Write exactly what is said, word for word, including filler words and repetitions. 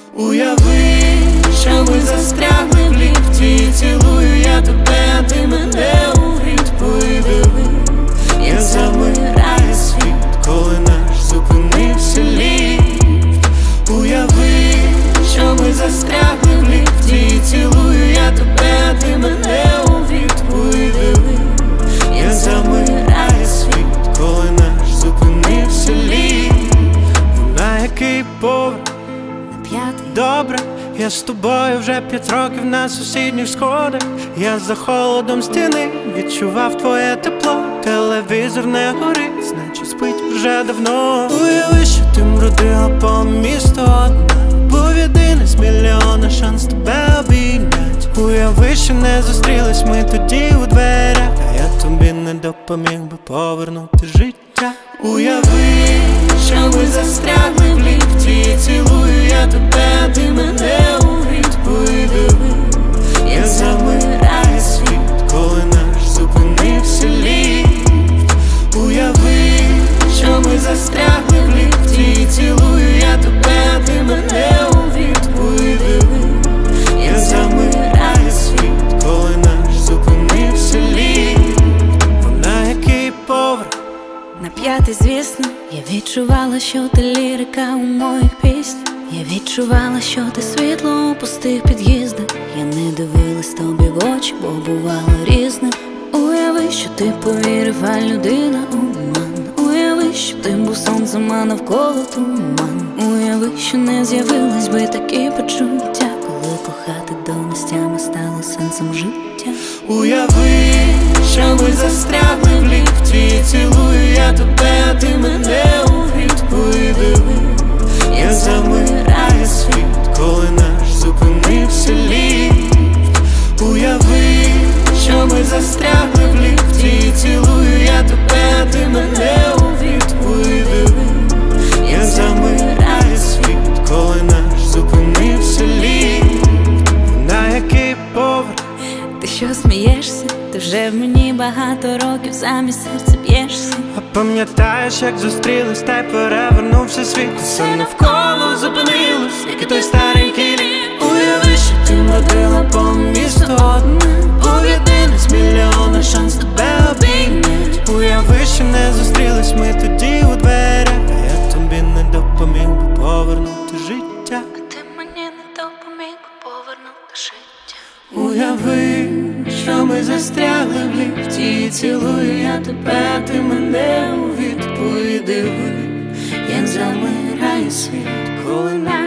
Уяви, що ми застрягли в ліфті. Цілую я тебе, а ти мене у відповідь. Я замираю світ, коли наш зупинився ліфт. Уяви, що ми застрягли в ліфті. Цілую я тебе, а ти мене у відповідь. Я замираю світ, коли наш зупинився ліфт. На який поверх? Добре, я з тобою вже п'ять років на сусідніх сходах. Я за холодом стіни відчував твоє тепло. Телевізор не горить, значить спить вже давно. Уяви, що ти бродила по місту одна. Був єдиний з мільйона шанс тебе обійнять. Уяви, що не зустрілись ми тоді у дверях, а я тобі не допоміг би повернути життя. Уяви, що ми застрягли в ліфті. Цілую я тебе, а ти мене у відповідь. Я замираю світ, коли наш зупинився ліфт. Уяви, що ми застрягли в ліфті. Цілую я тебе, а ти мене у відповідь. Я замираю світ, коли наш зупинився ліфт. На який поверх? На п'ятий, звісно. Я відчувала, що ти лірика у моїх піснях. Я відчувала, що ти світло у пустих під'їздах. Я не дивилась тобі в очі, бо бувало різне. Уяви, що ти повірив, а людина обман. Уяви, що ти був сонцем, а навколо туман. Уяви, що не з'явились би такі почуття, коли кохати до нестями стало сенсом життя. Уяви, що ми застрягли в ліфті. Цілую я тебе, а ти мене у відповідь. Я замираю світ, коли наш зупинився ліфт. Уяви, що ми застрягли в ліфті. Цілую я тебе, а ти мене у відповідь. Я замираю світ, коли наш зупинився ліфт. На який поверх? Ти що смієшся? Ти вже в мені багато років замість серця б'єшся. А пам'ятаєш, як зустрілись, та й перевернувся світ. Все навколо зупинилось, як і той старенький ліфт. Уяви, що ти бродила по місту одна. Був єдиний з мільйона шанс тебе обійнять. Уяви, що не зустрілись ми тоді у дверях, а я тобі не допоміг би повернути життя. А ти мені не допоміг би повернути життя. Уяви, що ми застрягли в ліфті. Цілую я тебе, а ти мене у відповідь. Я замираю світ, коли